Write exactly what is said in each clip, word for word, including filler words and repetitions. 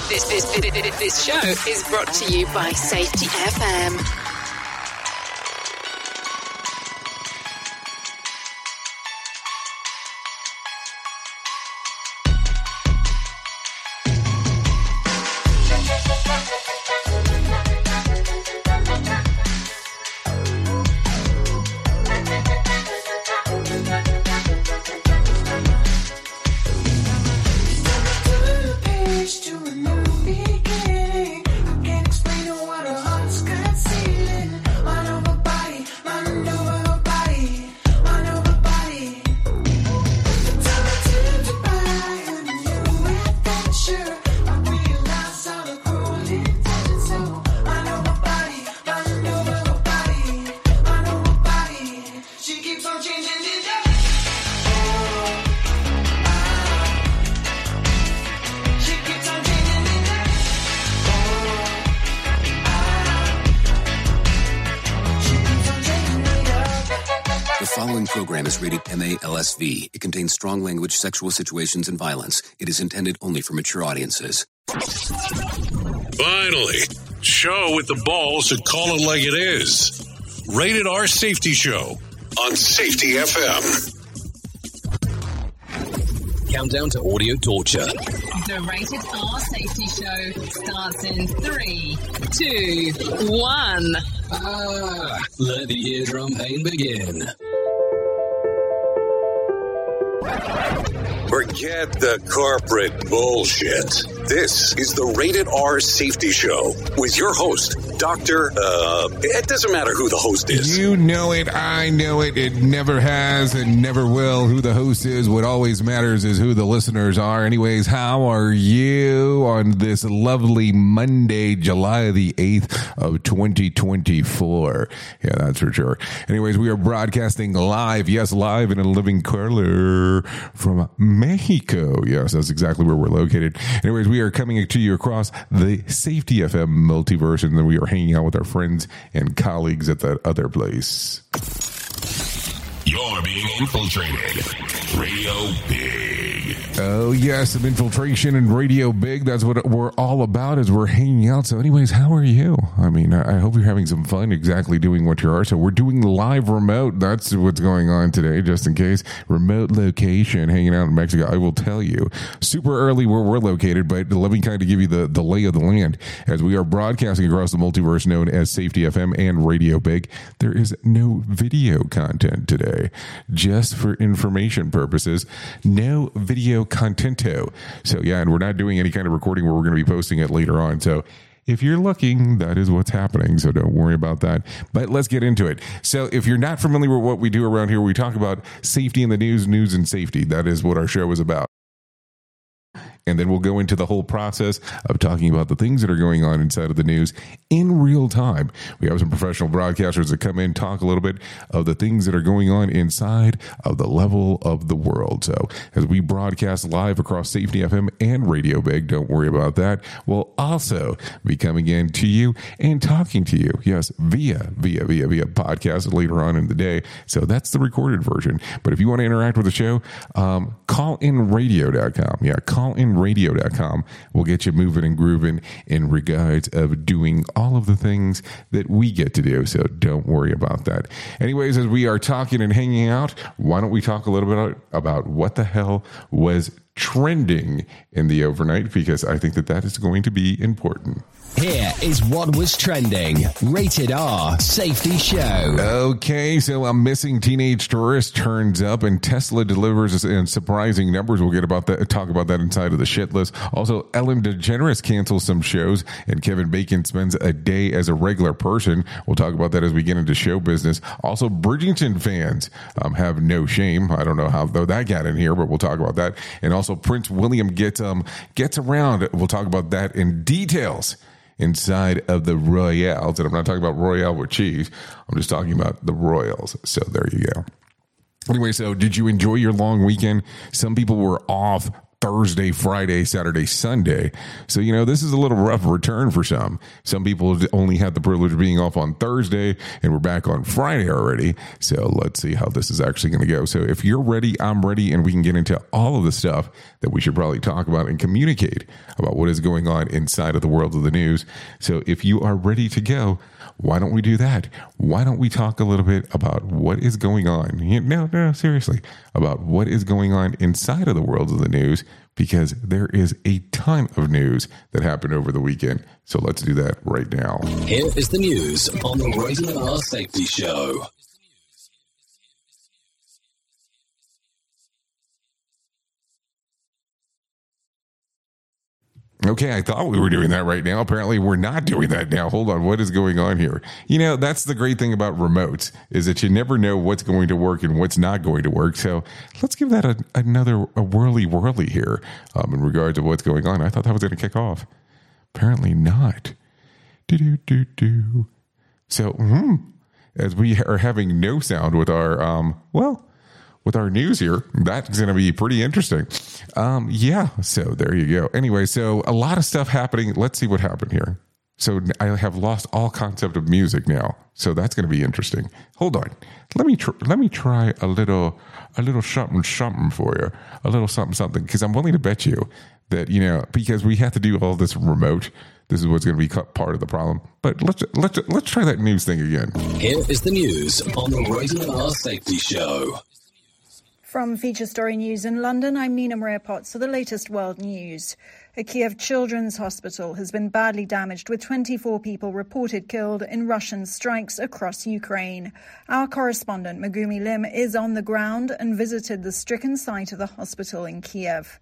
This, this, this, this show is brought to you by Safety F M. M A L S V. It contains strong language, sexual situations, and violence. It is intended only for mature audiences. Finally, show with the balls to call it like it is. Rated R Safety Show on Safety F M. Countdown to audio torture. The Rated R Safety Show starts in three, two, one. Ah, let the eardrum pain begin. Forget the corporate bullshit. This is the Rated R Safety Show with your host, Doctor Uh, it doesn't matter who the host is. You know it. I know it. It never has and never will. Who the host is. What always matters is who the listeners are. Anyways, how are you on this lovely Monday, July the eighth of twenty twenty-four? Yeah, that's for sure. Anyways, we are broadcasting live. Yes, live in a living color from Mexico. Yes, that's exactly where we're located. Anyways, we are coming to you across the Safety F M multiverse, and then we are hanging out with our friends and colleagues at that other place. You're being infiltrated. Radio Big. Oh, yes, some infiltration and Radio Big. That's what we're all about as we're hanging out. So anyways, how are you? I mean, I hope you're having some fun exactly doing what you are. So we're doing live remote. That's what's going on today, just in case. Remote location, hanging out in Mexico. I will tell you, super early where we're located, but let me kind of give you the, the lay of the land. As we are broadcasting across the multiverse known as Safety F M and Radio Big, there is no video content today. Just for information purposes, no video contento. So yeah, and we're not doing any kind of recording where we're going to be posting it later on. So if you're looking, that is what's happening. So don't worry about that. But let's get into it. So if you're not familiar with what we do around here, we talk about safety in the news, news and safety. That is what our show is about. And then we'll go into the whole process of talking about the things that are going on inside of the news in real time. We have some professional broadcasters that come in, talk a little bit of the things that are going on inside of the level of the world. So as we broadcast live across Safety F M and Radio Big, don't worry about that. We'll also be coming in to you and talking to you. Yes, via, via, via, via podcast later on in the day. So that's the recorded version. But if you want to interact with the show, um, call in radio dot com. Yeah, call in radio dot com will get you moving and grooving in regards of doing all of the things that we get to do. So don't worry about that. Anyways, as we are talking and hanging out, why don't we talk a little bit about, about what the hell was trending in the overnight? Because I think that that is going to be important. Here is what was trending. Rated R Safety Show. Okay, so a missing teenage tourist turns up and Tesla delivers in surprising numbers. We'll get about that, talk about that inside of the shit list. Also, Ellen DeGeneres cancels some shows and Kevin Bacon spends a day as a regular person. We'll talk about that as we get into show business. Also, Bridgerton fans um, have no shame. I don't know how though that got in here, but we'll talk about that. And also, Prince William gets um gets around. We'll talk about that in details inside of the Royals. And I'm not talking about Royale with cheese. I'm just talking about the Royals. So there you go. Anyway, so did you enjoy your long weekend? Some people were off Thursday, Friday, Saturday, Sunday. So, you know, this is a little rough return for some. Some people only had the privilege of being off on Thursday, and we're back on Friday already. So let's see how this is actually going to go. So if you're ready, I'm ready, and we can get into all of the stuff that we should probably talk about and communicate about what is going on inside of the world of the news. So if you are ready to go, why don't we do that? Why don't we talk a little bit about what is going on? No, no, seriously, about what is going on inside of the world of the news, because there is a ton of news that happened over the weekend. So let's do that right now. Here is the news on the Rated R Safety Show. Okay, I thought we were doing that right now. Apparently, we're not doing that now. Hold on. What is going on here? You know, that's the great thing about remotes, is that you never know what's going to work and what's not going to work. So let's give that a, another a whirly whirly here um, in regard to what's going on. I thought that was going to kick off. Apparently not. Do-do-do-do. So, hmm, as we are having no sound with our, um, well, with our news here, that's going to be pretty interesting. Um, yeah, so there you go. Anyway, so a lot of stuff happening. Let's see what happened here. So I have lost all concept of music now. So that's going to be interesting. Hold on. Let me tr- let me try a little a little something something for you. A little something something, because I'm willing to bet you that, you know, because we have to do all this remote, this is what's going to be part of the problem. But let's let's let's try that news thing again. Here is the news on the Rated R Safety Show. From Feature Story News in London, I'm Nina Maria Potts for the latest world news. A Kiev Children's Hospital has been badly damaged, with twenty-four people reported killed in Russian strikes across Ukraine. Our correspondent Megumi Lim is on the ground and visited the stricken site of the hospital in Kiev.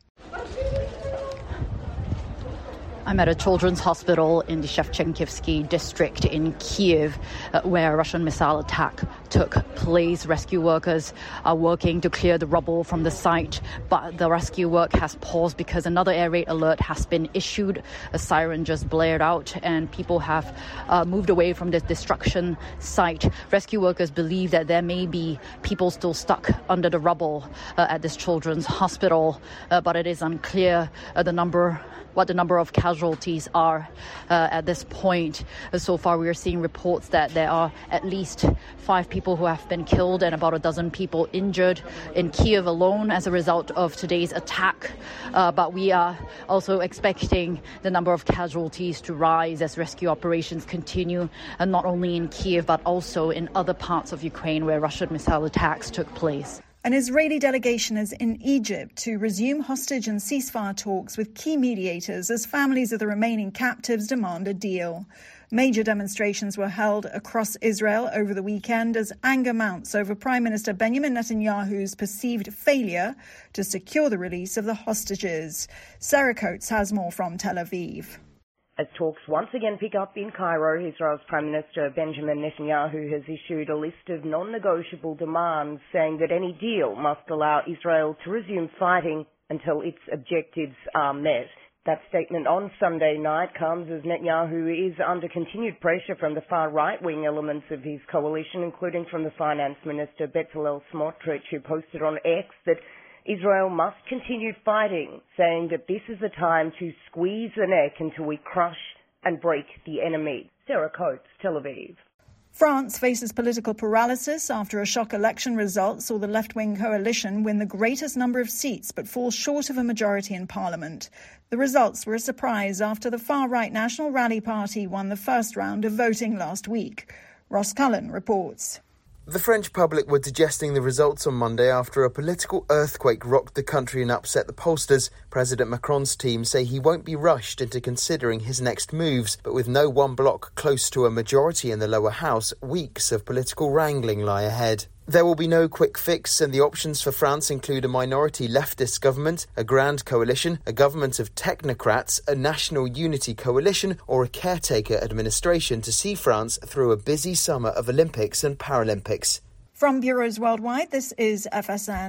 I'm at a children's hospital in the Shevchenkivsky district in Kiev, uh, where a Russian missile attack took place. Rescue workers are working to clear the rubble from the site, but the rescue work has paused because another air raid alert has been issued. A siren just blared out, and people have uh, moved away from this destruction site. Rescue workers believe that there may be people still stuck under the rubble uh, at this children's hospital, uh, but it is unclear uh, the number what the number of casualties are uh, at this point. Uh, so far, we are seeing reports that there are at least five people who have been killed and about a dozen people injured in Kiev alone as a result of today's attack. Uh, but we are also expecting the number of casualties to rise as rescue operations continue, and not only in Kiev, but also in other parts of Ukraine where Russian missile attacks took place. An Israeli delegation is in Egypt to resume hostage and ceasefire talks with key mediators as families of the remaining captives demand a deal. Major demonstrations were held across Israel over the weekend as anger mounts over Prime Minister Benjamin Netanyahu's perceived failure to secure the release of the hostages. Sarah Coates has more from Tel Aviv. As talks once again pick up in Cairo, Israel's Prime Minister Benjamin Netanyahu has issued a list of non-negotiable demands, saying that any deal must allow Israel to resume fighting until its objectives are met. That statement on Sunday night comes as Netanyahu is under continued pressure from the far right-wing elements of his coalition, including from the Finance Minister Bezalel Smotrich, who posted on X that Israel must continue fighting, saying that this is the time to squeeze the neck until we crush and break the enemy. Sarah Coates, Tel Aviv. France faces political paralysis after a shock election result saw the left-wing coalition win the greatest number of seats but fall short of a majority in parliament. The results were a surprise after the far-right National Rally Party won the first round of voting last week. Ross Cullen reports. The French public were digesting the results on Monday after a political earthquake rocked the country and upset the pollsters. President Macron's team say he won't be rushed into considering his next moves, but with no one bloc close to a majority in the lower house, weeks of political wrangling lie ahead. There will be no quick fix, and the options for France include a minority leftist government, a grand coalition, a government of technocrats, a national unity coalition, or a caretaker administration to see France through a busy summer of Olympics and Paralympics. From Bureaus Worldwide, this is F S N.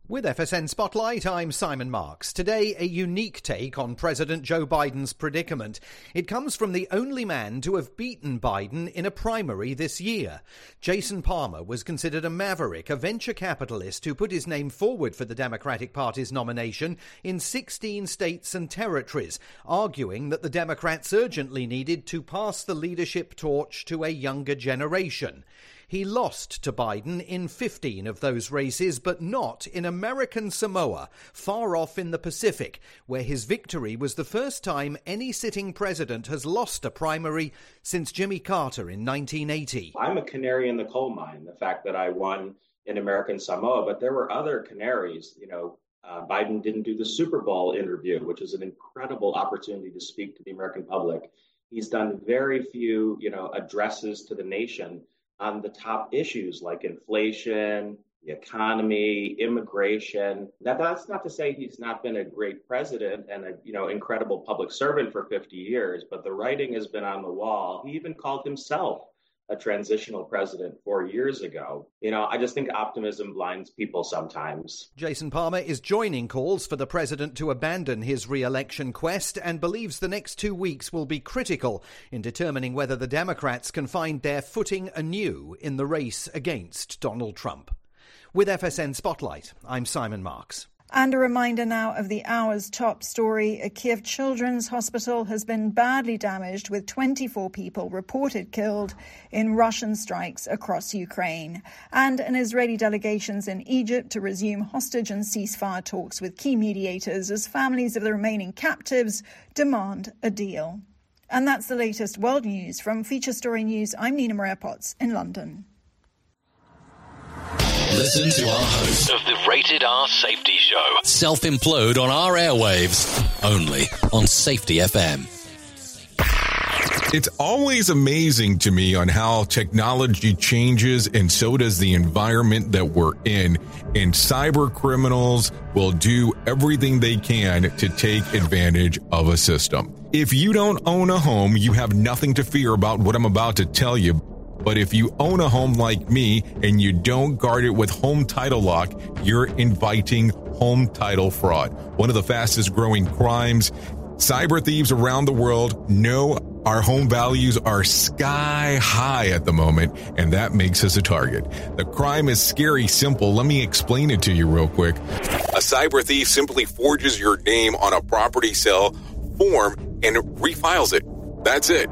With F S N Spotlight, I'm Simon Marks. Today, a unique take on President Joe Biden's predicament. It comes from the only man to have beaten Biden in a primary this year. Jason Palmer was considered a maverick, a venture capitalist who put his name forward for the Democratic Party's nomination in sixteen states and territories, arguing that the Democrats urgently needed to pass the leadership torch to a younger generation. He lost to Biden in fifteen of those races, but not in American Samoa, far off in the Pacific, where his victory was the first time any sitting president has lost a primary since Jimmy Carter in nineteen eighty. I'm a canary in the coal mine, the fact that I won in American Samoa, but there were other canaries. You know, uh, Biden didn't do the Super Bowl interview, which is an incredible opportunity to speak to the American public. He's done very few, you know, addresses to the nation on the top issues like inflation, the economy, immigration. Now, that's not to say he's not been a great president and a, you know, incredible public servant for fifty years, but the writing has been on the wall. He even called himself a transitional president four years ago. You know, I just think optimism blinds people sometimes. Jason Palmer is joining calls for the president to abandon his re-election quest and believes the next two weeks will be critical in determining whether the Democrats can find their footing anew in the race against Donald Trump. With F S N Spotlight, I'm Simon Marks. And a reminder now of the hour's top story. A Kiev Children's Hospital has been badly damaged, with twenty-four people reported killed in Russian strikes across Ukraine. And an Israeli delegation's in Egypt to resume hostage and ceasefire talks with key mediators as families of the remaining captives demand a deal. And that's the latest world news from Feature Story News. I'm Nina Maria Potts in London. Listen to our host of the Rated R Safety Show self-implode on our airwaves, only on Safety F M. It's always amazing to me on how technology changes, and so does the environment that we're in. And cyber criminals will do everything they can to take advantage of a system. If you don't own a home, you have nothing to fear about what I'm about to tell you. But if you own a home like me and you don't guard it with Home Title Lock, you're inviting home title fraud. One of the fastest growing crimes. Cyber thieves around the world know our home values are sky high at the moment, and that makes us a target. The crime is scary simple. Let me explain it to you real quick. A cyber thief simply forges your name on a property sale form and refiles it. That's it.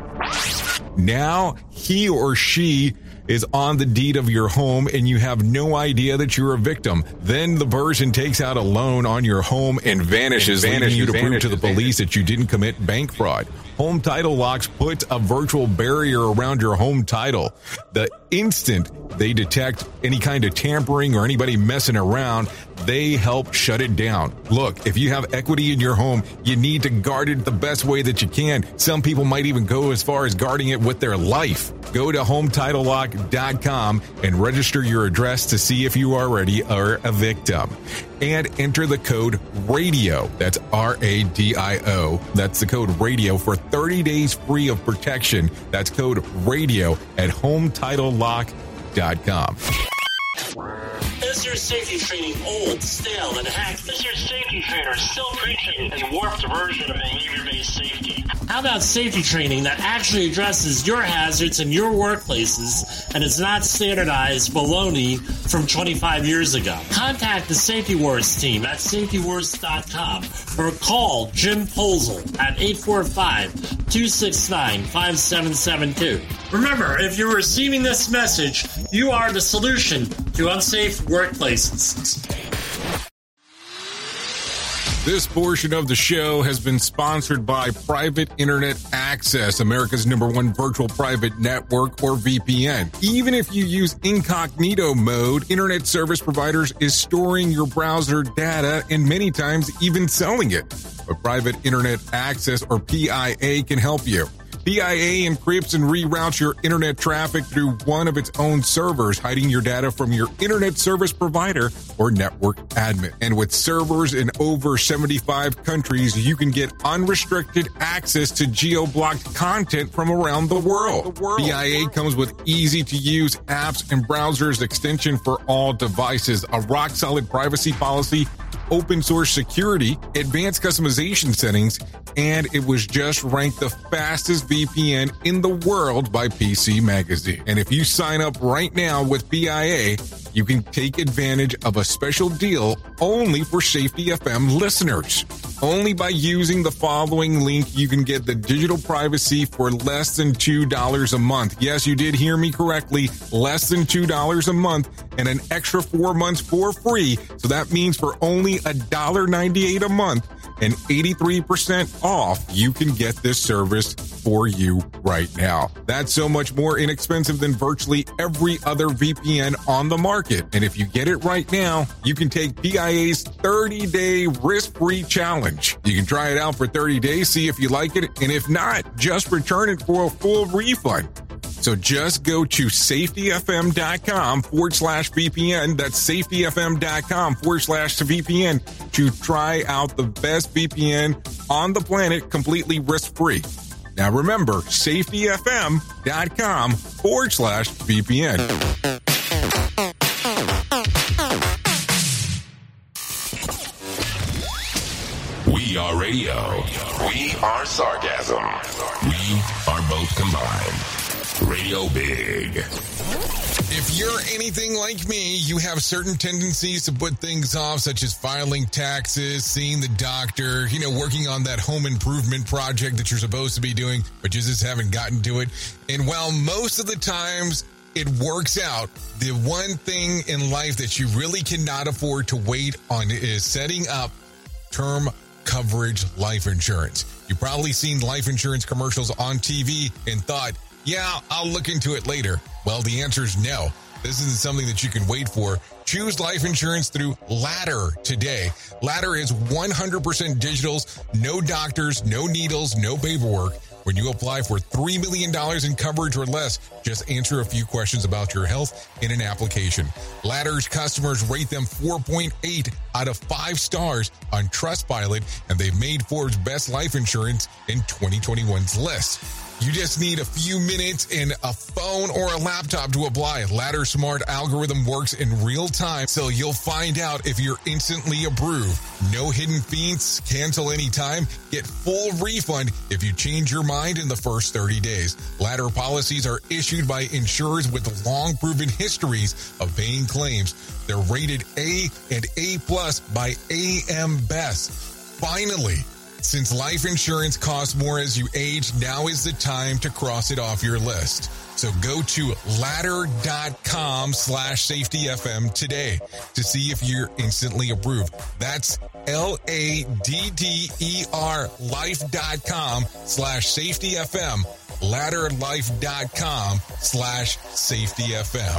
Now he or she is on the deed of your home and you have no idea that you're a victim. Then the person takes out a loan on your home and vanishes, and vanishes leaving you to vanishes, prove to the police vanishes. that you didn't commit bank fraud. Home Title Locks puts a virtual barrier around your home title. The instant they detect any kind of tampering or anybody messing around, they help shut it down. Look, if you have equity in your home, you need to guard it the best way that you can. Some people might even go as far as guarding it with their life. Go to home title lock dot com and register your address to see if you already are a victim. And enter the code RADIO. That's R A D I O. That's the code RADIO for thirty days free of protection. That's code RADIO at home title lock dot com. Is your safety training old, stale, and hacked? Is your safety trainer still preaching a warped version of behavior-based safety? How about safety training that actually addresses your hazards in your workplaces and is not standardized baloney from twenty-five years ago? Contact the Safety Wars team at safety wars dot com or call Jim Posel at eight four five, two six nine, five seven seven two. Remember, if you're receiving this message, you are the solution to unsafe workplaces. This portion of the show has been sponsored by Private Internet Access, America's number one virtual private network, or V P N. Even if you use incognito mode, internet service providers is storing your browser data and many times even selling it. But Private Internet Access, or P I A, can help you. B I A encrypts and reroutes your internet traffic through one of its own servers, hiding your data from your internet service provider or network admin. And with servers in over seventy-five countries, you can get unrestricted access to geo-blocked content from around the world. B I A comes with easy-to-use apps and browsers extension for all devices, a rock-solid privacy policy, open source security, advanced customization settings, and it was just ranked the fastest V P N in the world by P C Magazine. And if you sign up right now with B I A, you can take advantage of a special deal only for Safety F M listeners. Only by using the following link, you can get the digital privacy for less than two dollars a month. Yes, you did hear me correctly. Less than two dollars a month and an extra four months for free. So that means for only one dollar and ninety-eight cents a month and eighty-three percent off, you can get this service for you right now. That's so much more inexpensive than virtually every other V P N on the market. And if you get it right now, you can take B I A's thirty-day risk-free challenge. You can try it out for thirty days, see if you like it, and if not, just return it for a full refund. So just go to safetyfm.com forward slash VPN. That's safetyfm.com forward slash VPN to try out the best V P N on the planet completely risk-free. Now remember, safetyfm.com forward slash VPN. We are radio. We are sarcasm. We are both combined. Radio Big. If you're anything like me, you have certain tendencies to put things off, such as filing taxes, seeing the doctor, you know, working on that home improvement project that you're supposed to be doing, but you just haven't gotten to it. And while most of the times it works out, the one thing in life that you really cannot afford to wait on is setting up term coverage life insurance. You've probably seen life insurance commercials on T V and thought, yeah, I'll look into it later. Well, the answer is no. This isn't something that you can wait for. Choose life insurance through Ladder today. Ladder is one hundred percent digitals, no doctors, no needles, no paperwork. When you apply for three million dollars in coverage or less, just answer a few questions about your health in an application. Ladder's customers rate them four point eight out of five stars on Trustpilot, and they've made Forbes' best life insurance in twenty twenty-one's list. You just need a few minutes and a phone or a laptop to apply. Ladder's smart algorithm works in real time, so you'll find out if you're instantly approved. No hidden fees, cancel anytime, get full refund if you change your mind in the first thirty days. Ladder policies are issued by insurers with long proven histories of paying claims. They're rated A and A plus by A M Best. Finally, since life insurance costs more as you age, now is the time to cross it off your list. So go to ladder.com slash safetyfm today to see if you're instantly approved. That's L-A-D-D-E-R life.com slash safetyfm. Ladderlife.com slash safetyfm.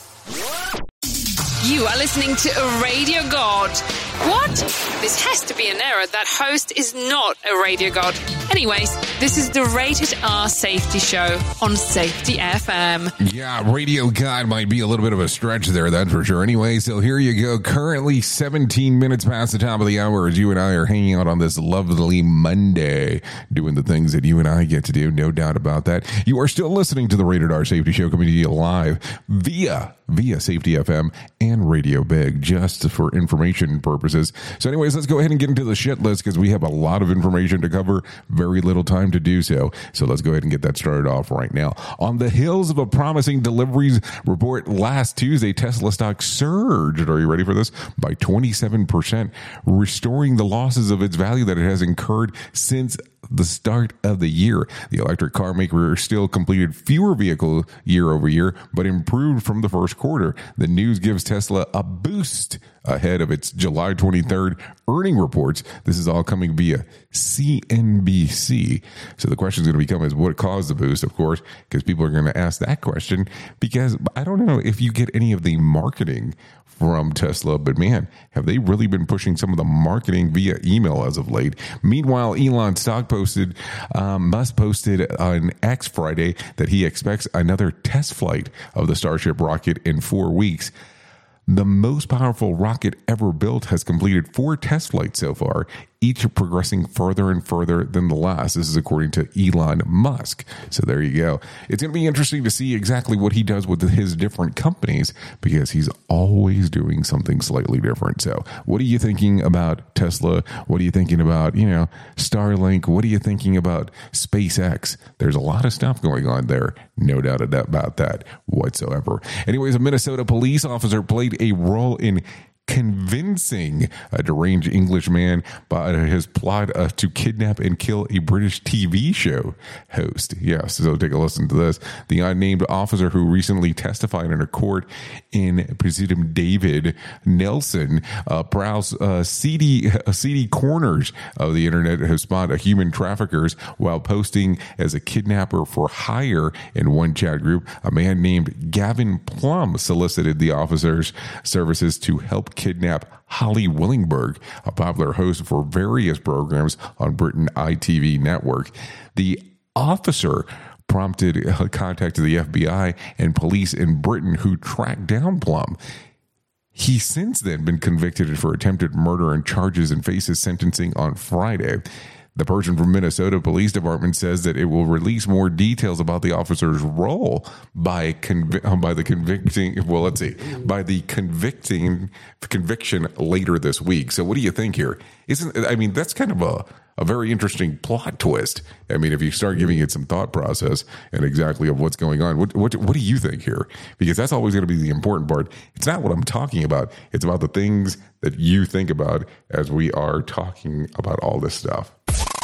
You are listening to a radio god. What? This has to be an error. That host is not a radio god. Anyways, this is the Rated R Safety Show on Safety F M. Yeah, radio god might be a little bit of a stretch there, that's for sure. Anyway, so here you go. Currently seventeen minutes past the top of the hour as you and I are hanging out on this lovely Monday, doing the things that you and I get to do, no doubt about that. You are still listening to the Rated R Safety Show coming to you live via via Safety F M and Radio Big, just for information purposes. So anyways, let's go ahead and get into the shit list because we have a lot of information to cover, very little time to do so. So let's go ahead and get that started off right now. On the heels of a promising deliveries report last Tuesday, Tesla stock surged, are you ready for this, by twenty-seven percent, restoring the losses of its value that it has incurred since the start of the year. The electric car maker still completed fewer vehicles year over year, but improved from the first quarter. The news gives Tesla a boost ahead of its July twenty-third earning reports. This is all coming via C N B C. So the question is going to become is what caused the boost, of course, because people are going to ask that question because I don't know if you get any of the marketing from Tesla, but man, have they really been pushing some of the marketing via email as of late. Meanwhile, Elon's stock posted, um, Musk posted on X Friday that he expects another test flight of the Starship rocket in four weeks. The most powerful rocket ever built has completed four test flights so far, each progressing further and further than the last. This is according to Elon Musk. So there you go. It's going to be interesting to see exactly what he does with his different companies, because he's always doing something slightly different. So what are you thinking about Tesla? What are you thinking about, you know, Starlink? What are you thinking about SpaceX? There's a lot of stuff going on there. No doubt about that whatsoever. Anyways, a Minnesota police officer played a role in convincing a deranged Englishman by his plot uh, to kidnap and kill a British T V show host. Yes, so take a listen to this. The unnamed officer who recently testified in a court in President David Nelson uh, prowls uh, seedy, uh, seedy corners of the internet who spot human traffickers while posting as a kidnapper for hire. In one chat group, a man named Gavin Plum solicited the officer's services to help kidnap Holly Willingberg, a popular host for various programs on Britain I T V network. The officer prompted uh, contact to the F B I and police in Britain, who tracked down Plum. He's since then been convicted for attempted murder and charges and faces sentencing on Friday. The person from Minnesota Police Department says that it will release more details about the officer's role by convi- by the convicting. Well, let's see, by the convicting conviction later this week. So, what do you think here? Isn't I mean that's kind of a a very interesting plot twist. I mean, if you start giving it some thought process and exactly of what's going on, what what what do you think here? Because that's always going to be the important part. It's not what I'm talking about. It's about the things that you think about as we are talking about all this stuff.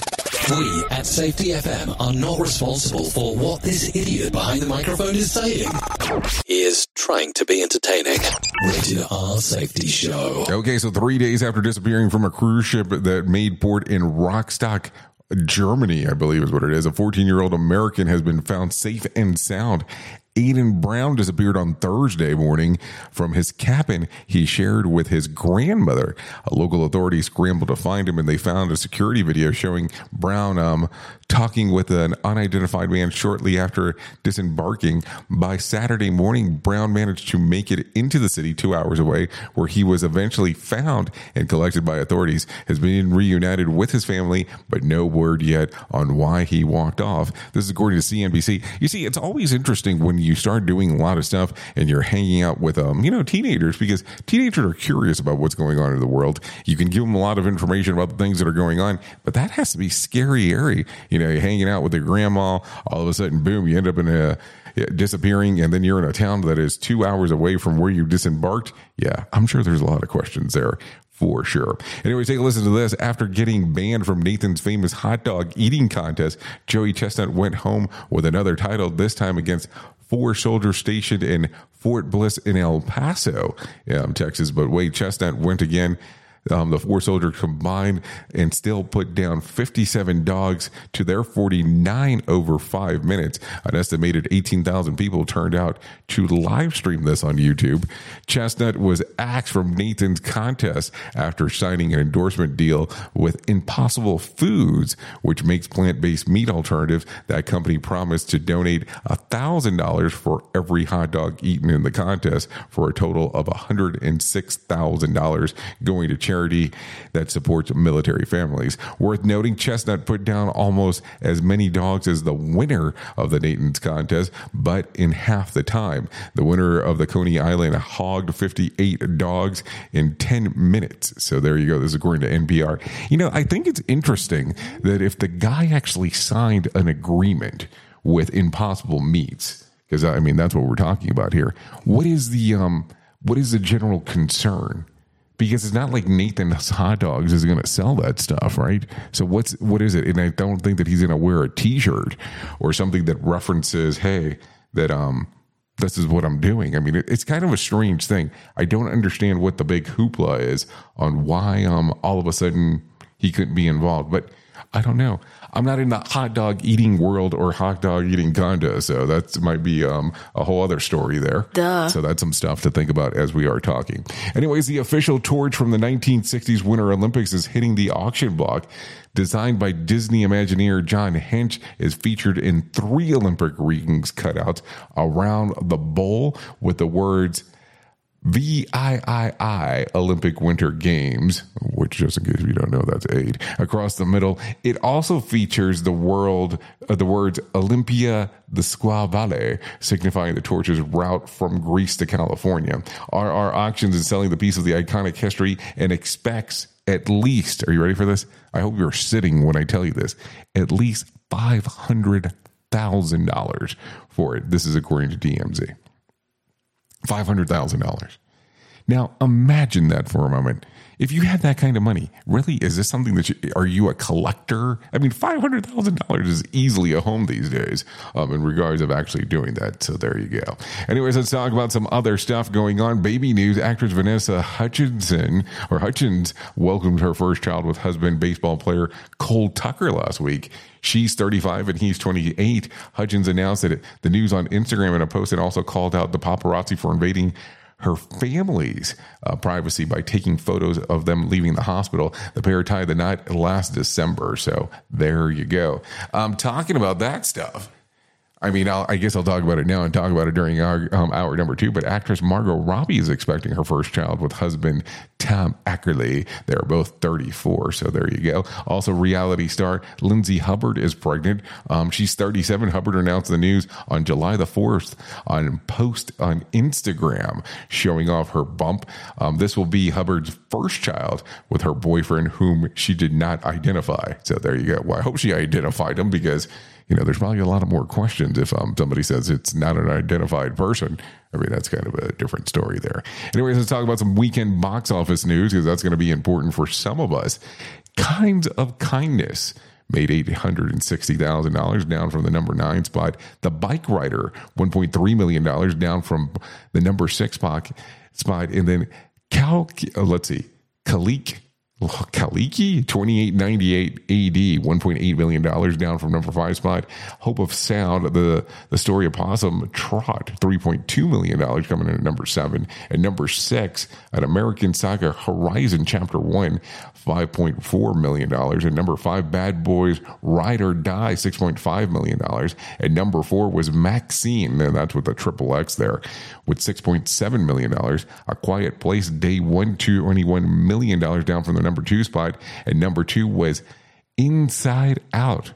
We at Safety F M are not responsible for what this idiot behind the microphone is saying. He is trying to be entertaining. Rated R Safety Show. Okay, so three days after disappearing from a cruise ship that made port in Rostock, Germany, I believe is what it is, a fourteen-year-old American has been found safe and sound. Aiden Brown disappeared on Thursday morning from his cabin he shared with his grandmother. A local authority scrambled to find him, and they found a security video showing Brown um, talking with an unidentified man shortly after disembarking. By Saturday morning, Brown managed to make it into the city two hours away, where he was eventually found and collected by authorities. Has been reunited with his family, but no word yet on why he walked off. This is according to C N B C. You see, it's always interesting when you start doing a lot of stuff and you're hanging out with, um, you know, teenagers, because teenagers are curious about what's going on in the world. You can give them a lot of information about the things that are going on, but that has to be scary, airy. You know, you're hanging out with your grandma, all of a sudden, boom, you end up in a disappearing, and then you're in a town that is two hours away from where you disembarked. Yeah, I'm sure there's a lot of questions there. For sure. Anyway, take a listen to this. After getting banned from Nathan's famous hot dog eating contest, Joey Chestnut went home with another title, this time against four soldiers stationed in Fort Bliss in El Paso, um, Texas. But Wade Chestnut went again. Um, the four soldiers combined and still put down fifty-seven dogs to their forty-nine over five minutes. An estimated eighteen thousand people turned out to live stream this on YouTube. Chestnut was axed from Nathan's contest after signing an endorsement deal with Impossible Foods, which makes plant-based meat alternatives. That company promised to donate one thousand dollars for every hot dog eaten in the contest, for a total of one hundred six thousand dollars going to charity that supports military families. Worth noting, Chestnut put down almost as many dogs as the winner of the Nathan's contest, but in half the time. The winner of the Coney Island hogged fifty-eight dogs in ten minutes. So there you go. This is according to N P R. You know, I think it's interesting that if the guy actually signed an agreement with Impossible Meats, because I mean, that's what we're talking about here. What is the, um, what is the general concern? Because it's not like Nathan's Hot Dogs is going to sell that stuff, right? So what's what is it? And I don't think that he's going to wear a T-shirt or something that references, hey, that um, this is what I'm doing. I mean, it, it's kind of a strange thing. I don't understand what the big hoopla is on why um all of a sudden he couldn't be involved. But I don't know. I'm not in the hot dog eating world or hot dog eating contest, so that might be um, a whole other story there. Duh. So that's some stuff to think about as we are talking. Anyways, the official torch from the nineteen sixties Winter Olympics is hitting the auction block. Designed by Disney Imagineer John Hench, is featured in three Olympic rings cutouts around the bowl with the words V I I I Olympic Winter Games, which, just in case you don't know, that's aid, across the middle. It also features the world, uh, the words Olympia the Squaw Valley, signifying the torch's route from Greece to California. R R Auctions is selling the piece of the iconic history and expects at least, are you ready for this? I hope you're sitting when I tell you this, at least five hundred thousand dollars for it. This is according to D M Z. five hundred thousand dollars. Now, imagine that for a moment. If you had that kind of money, really, is this something that you, are you a collector? I mean, five hundred thousand dollars is easily a home these days um, in regards of actually doing that. So there you go. Anyways, let's talk about some other stuff going on. Baby news. Actress Vanessa Hutchinson, or Hutchins, welcomed her first child with husband, baseball player Cole Tucker last week. She's thirty-five and he's twenty-eight. Hutchins announced that it, the news on Instagram in a post, and also called out the paparazzi for invading her family's uh, privacy by taking photos of them leaving the hospital. The pair tied the knot last December. So there you go. Um, talking about that stuff. I mean, I'll, I guess I'll talk about it now and talk about it during our um, hour number two. But actress Margot Robbie is expecting her first child with husband Tom Ackerley. They're both thirty-four, so there you go. Also, reality star Lindsay Hubbard is pregnant. Um, she's thirty-seven. Hubbard announced the news on July the fourth on a post on Instagram showing off her bump. Um, this will be Hubbard's first child with her boyfriend, whom she did not identify. So there you go. Well, I hope she identified him, because you know, there's probably a lot of more questions if um, somebody says it's not an identified person. I mean, that's kind of a different story there. Anyways, let's talk about some weekend box office news, because that's going to be important for some of us. Kinds of Kindness made eight hundred sixty thousand dollars, down from the number nine spot. The Bike Rider, one point three million dollars, down from the number six spot. And then, Cal, uh, let's see, Kalik. Kaliki, twenty-eight ninety-eight A D, one point eight million dollars, down from number five spot. Hope of Sound, the, the story of Possum Trot, three point two million dollars, coming in at number seven. And number six, an American Saga Horizon Chapter one, five point four million dollars. And number five, Bad Boys Ride or Die, six point five million dollars. And number four was Maxine, and that's with the triple X there, with six point seven million dollars. A Quiet Place Day one, twenty-one million dollars, down from the number two spot. And number two was Inside Out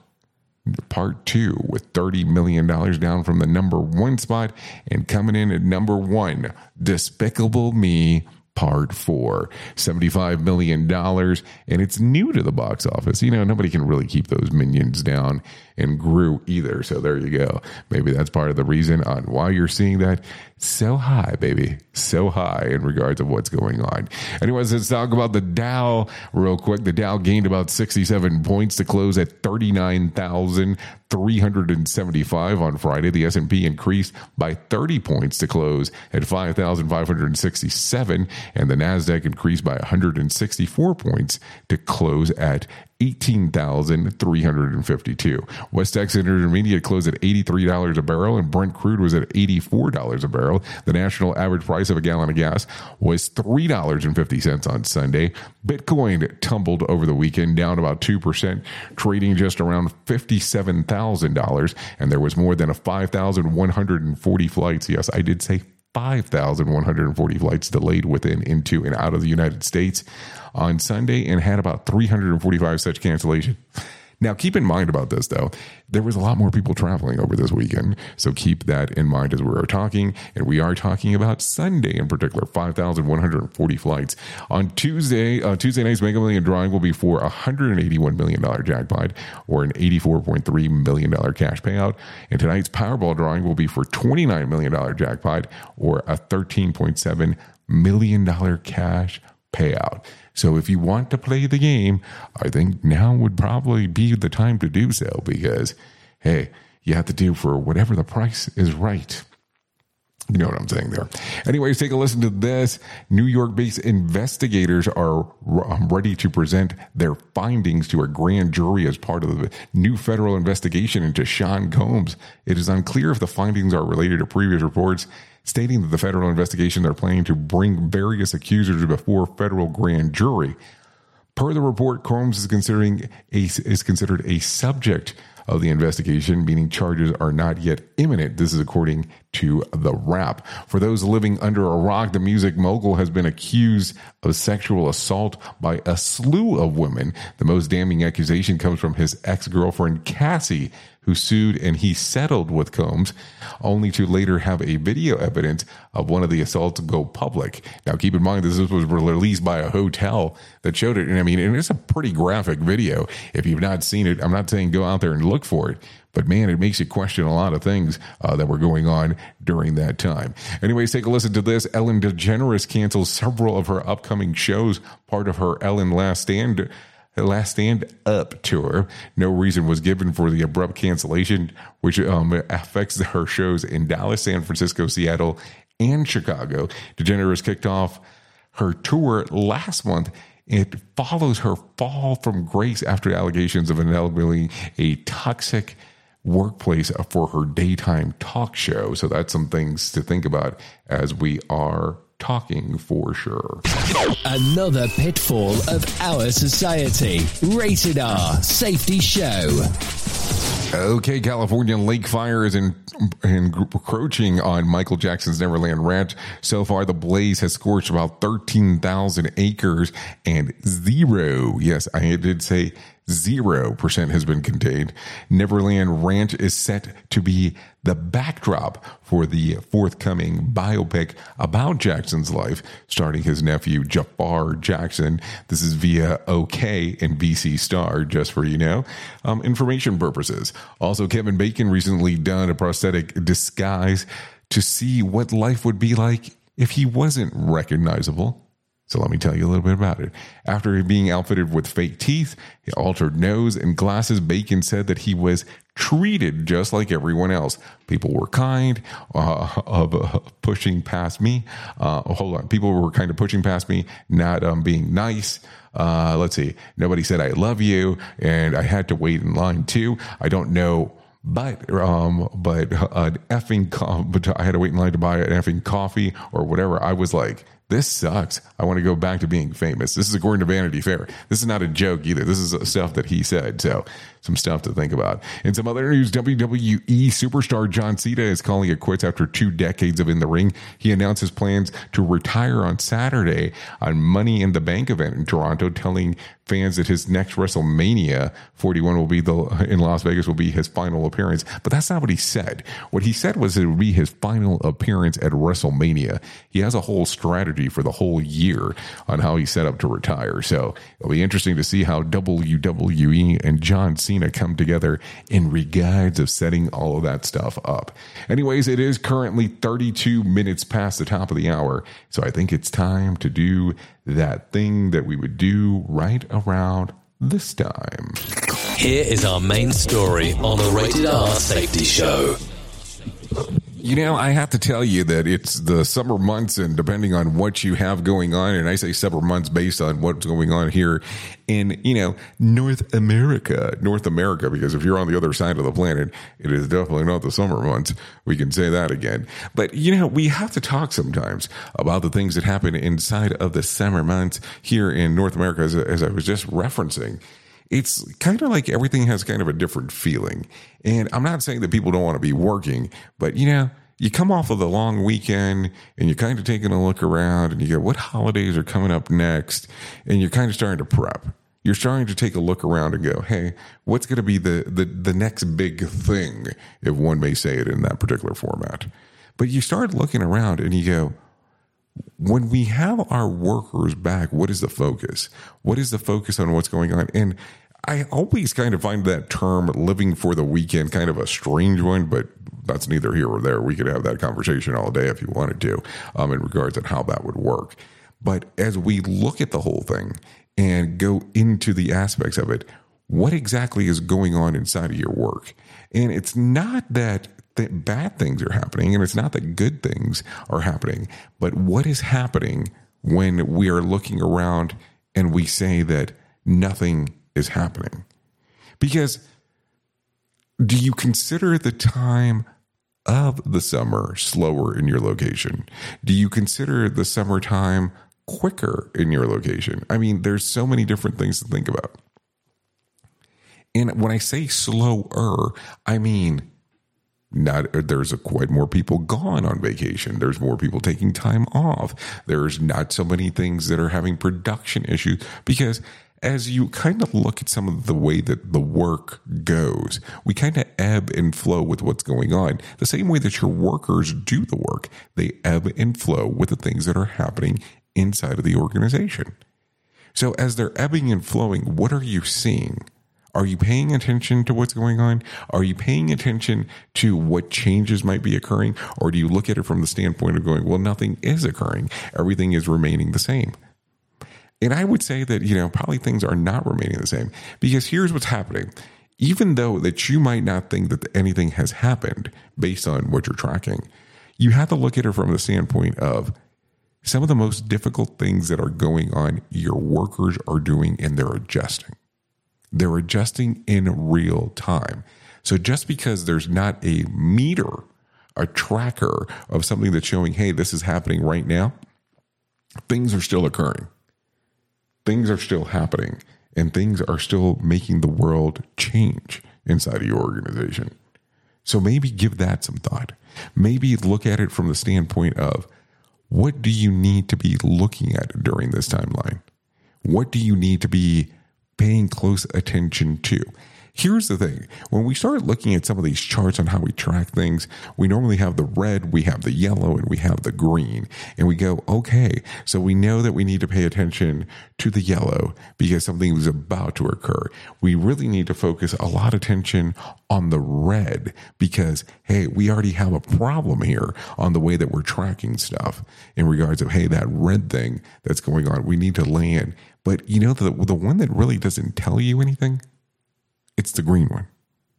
Part two, with thirty million dollars, down from the number one spot. And coming in at number one, Despicable Me Part four, seventy-five million dollars, and it's new to the box office. You know, nobody can really keep those Minions down and Gru either, so there you go. Maybe that's part of the reason on why you're seeing that so high, baby, so high in regards of what's going on. Anyways, let's talk about the Dow real quick. The Dow gained about sixty-seven points to close at thirty-nine thousand three hundred seventy-five on Friday. The S and P increased by thirty points to close at five thousand five hundred sixty-seven, and the Nasdaq increased by one hundred sixty-four points to close at eighteen thousand three hundred fifty-two. West Texas Intermediate closed at eighty-three dollars a barrel, and Brent crude was at eighty-four dollars a barrel. The national average price of a gallon of gas was three dollars and fifty cents on Sunday. Bitcoin tumbled over the weekend, down about two percent, trading just around fifty-seven thousand dollars, and there was more than a five thousand one hundred forty flights. Yes, I did say five thousand one hundred forty flights delayed within, into, and out of the United States on Sunday, and had about three hundred forty-five such cancellations. Now, keep in mind about this, though. There was a lot more people traveling over this weekend, so keep that in mind as we're talking. And we are talking about Sunday in particular, five thousand one hundred forty flights. On Tuesday, uh, Tuesday night's Mega Million drawing will be for a one hundred eighty-one million dollars jackpot, or an eighty-four point three million dollars cash payout. And tonight's Powerball drawing will be for twenty-nine million dollars jackpot, or a thirteen point seven million dollars cash payout. So if you want to play the game, I think now would probably be the time to do so, because, hey, you have to do for whatever the price is right. You know what I'm saying there. Anyways, take a listen to this. New York-based investigators are ready to present their findings to a grand jury as part of the new federal investigation into Sean Combs. It is unclear if the findings are related to previous reports stating that the federal investigation are planning to bring various accusers before federal grand jury. Per the report, Combs is considering a, is considered a subject of the investigation, meaning charges are not yet imminent. This is according to The Wrap. For those living under a rock, the music mogul has been accused of sexual assault by a slew of women. The most damning accusation comes from his ex-girlfriend, Cassie, who sued and he settled with Combs, only to later have a video evidence of one of the assaults go public. Now, keep in mind, this was released by a hotel that showed it. And I mean, and it's a pretty graphic video. If you've not seen it, I'm not saying go out there and look for it. But man, it makes you question a lot of things uh, that were going on during that time. Anyways, take a listen to this. Ellen DeGeneres cancels several of her upcoming shows, part of her Ellen Last Stand Last Stand Up tour. No reason was given for the abrupt cancellation, which um, affects her shows in Dallas, San Francisco, Seattle, and Chicago. DeGeneres kicked off her tour last month. It follows her fall from grace after allegations of inevitably a toxic workplace for her daytime talk show. So that's some things to think about as we are talking for sure. Another pitfall of our society. Rated R Safety Show. Okay, California lake fire is in, in, encroaching on Michael Jackson's Neverland Ranch. So far, the blaze has scorched about thirteen thousand acres and zero, yes, I did say zero percent has been contained. Neverland Ranch is set to be the backdrop for the forthcoming biopic about Jackson's life, starring his nephew Jafar Jackson. This is via OK and B C Star, just for you know, um, information purposes. Also, Kevin Bacon recently done a prosthetic disguise to see what life would be like if he wasn't recognizable. So let me tell you a little bit about it. After being outfitted with fake teeth, an altered nose, and glasses, Bacon said that he was treated just like everyone else. People were kind uh, of uh, pushing past me. Uh, hold on. People were kind of pushing past me, not um, being nice. Uh, let's see. Nobody said I love you, and I had to wait in line too. I don't know. But, um, but an effing, co- but I had to wait in line to buy an effing coffee or whatever. I was like, this sucks. I want to go back to being famous. This is according to Vanity Fair. This is not a joke either. This is stuff that he said. So some stuff to think about. In some other news, W W E superstar John Cena is calling it quits after two decades of in the ring. He announced his plans to retire on Saturday on Money in the Bank event in Toronto, telling fans that his next WrestleMania forty-one will be the in Las Vegas will be his final appearance. But that's not what he said. What he said was it would be his final appearance at WrestleMania. He has a whole strategy for the whole year on how he's set up to retire. So it'll be interesting to see how W W E and John Cena come together in regards of setting all of that stuff up. Anyways, it is currently thirty-two minutes past the top of the hour. So I think it's time to do that thing that we would do right around this time. Here is our main story on the Rated R Safety Show. You know, I have to tell you that it's the summer months, and depending on what you have going on, and I say summer months based on what's going on here in, you know, North America, North America, because if you're on the other side of the planet, it is definitely not the summer months. We can say that again. But, you know, we have to talk sometimes about the things that happen inside of the summer months here in North America, as, as I was just referencing. It's kind of like everything has kind of a different feeling. And I'm not saying that people don't want to be working, but, you know, you come off of the long weekend and you're kind of taking a look around and you go, what holidays are coming up next? And you're kind of starting to prep. You're starting to take a look around and go, hey, what's going to be the, the, the next big thing, if one may say it in that particular format. But you start looking around and you go, when we have our workers back, what is the focus? What is the focus on what's going on? And I always kind of find that term living for the weekend kind of a strange one, but that's neither here or there. We could have that conversation all day if you wanted to, um, in regards to how that would work. But as we look at the whole thing and go into the aspects of it, what exactly is going on inside of your work? And it's not that that bad things are happening, and it's not that good things are happening, but what is happening when we are looking around and we say that nothing is happening? Because do you consider the time of the summer slower in your location? Do you consider the summertime quicker in your location? I mean, there's so many different things to think about. And when I say slower, I mean, not there's a quite more people gone on vacation. There's more people taking time off. There's not so many things that are having production issues, because as you kind of look at some of the way that the work goes, we kind of ebb and flow with what's going on. The same way that your workers do the work, they ebb and flow with the things that are happening inside of the organization. So as they're ebbing and flowing, what are you seeing? Are you paying attention to what's going on? Are you paying attention to what changes might be occurring? Or do you look at it from the standpoint of going, well, nothing is occurring. Everything is remaining the same. And I would say that, you know, probably things are not remaining the same, because here's what's happening. Even though that you might not think that anything has happened based on what you're tracking, you have to look at it from the standpoint of some of the most difficult things that are going on, your workers are doing, and they're adjusting. They're adjusting in real time. So just because there's not a meter, a tracker of something that's showing, hey, this is happening right now, things are still occurring. Things are still happening, and things are still making the world change inside of your organization. So maybe give that some thought. Maybe look at it from the standpoint of, what do you need to be looking at during this timeline? What do you need to be paying close attention to? Here's the thing. When we start looking at some of these charts on how we track things, we normally have the red, we have the yellow, and we have the green. And we go, okay, so we know that we need to pay attention to the yellow because something is about to occur. We really need to focus a lot of attention on the red because, hey, we already have a problem here on the way that we're tracking stuff in regards of, hey, that red thing that's going on, we need to land. But you know, the, the one that really doesn't tell you anything, it's the green one.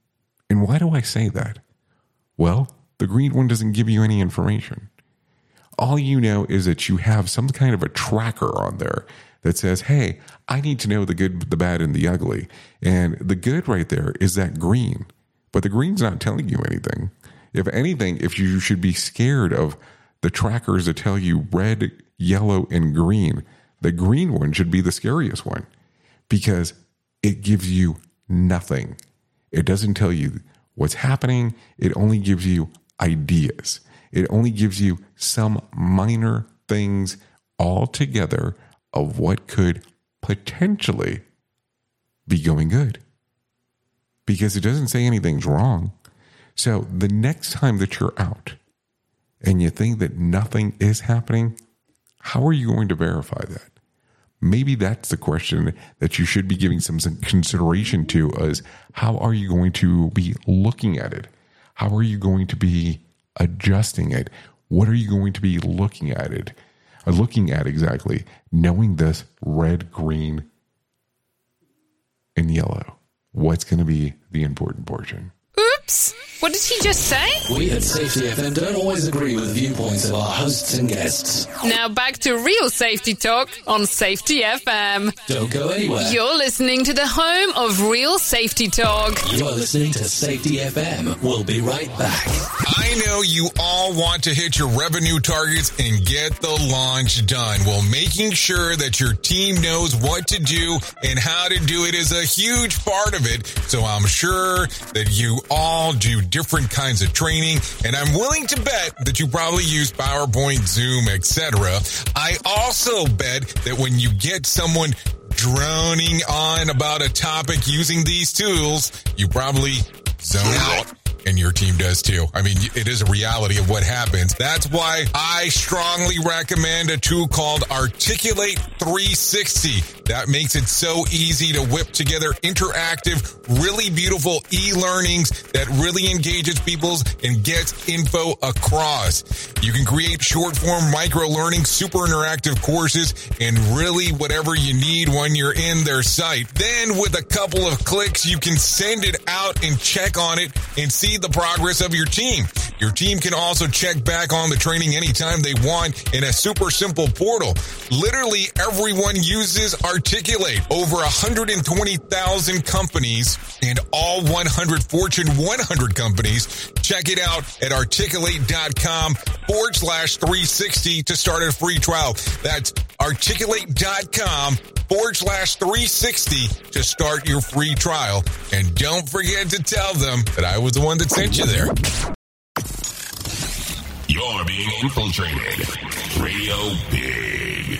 And why do I say that? Well, the green one doesn't give you any information. All you know is that you have some kind of a tracker on there that says, hey, I need to know the good, the bad, and the ugly. And the good right there is that green. But the green's not telling you anything. If anything, if you should be scared of the trackers that tell you red, yellow, and green, the green one should be the scariest one because it gives you nothing. It doesn't tell you what's happening. It only gives you ideas. It only gives you some minor things all together of what could potentially be going good because it doesn't say anything's wrong. So the next time that you're out and you think that nothing is happening, how are you going to verify that? Maybe that's the question that you should be giving some, some consideration to is how are you going to be looking at it? How are you going to be adjusting it? What are you going to be looking at it? Uh, looking at exactly, knowing this red, green, and yellow. What's going to be the important portion? Oops! What did he just say? We at Safety F M don't always agree with the viewpoints of our hosts and guests. Now back to real safety talk on Safety F M. Don't go anywhere. You're listening to the home of real safety talk. You are listening to Safety F M. We'll be right back. I know you all want to hit your revenue targets and get the launch done. Well, making sure that your team knows what to do and how to do it is a huge part of it. So I'm sure that you all do different kinds of training, and I'm willing to bet that you probably use PowerPoint, Zoom, et cetera. I also bet that when you get someone droning on about a topic using these tools, you probably zone out. And your team does too. I mean, it is a reality of what happens. That's why I strongly recommend a tool called Articulate three sixty. That makes it so easy to whip together interactive, really beautiful e-learnings that really engages people and gets info across. You can create short-form micro-learning, super interactive courses, and really whatever you need when you're in their site. Then with a couple of clicks, you can send it out and check on it and see see the progress of your team. Your team can also check back on the training anytime they want in a super simple portal. Literally everyone uses Articulate. Over one hundred twenty thousand companies and all one hundred Fortune one hundred companies. Check it out at articulate.com forward slash 360 to start a free trial. That's articulate.com forward slash 360 to start your free trial. And don't forget to tell them that I was the one that sent you there. You're being infiltrated. Radio Big.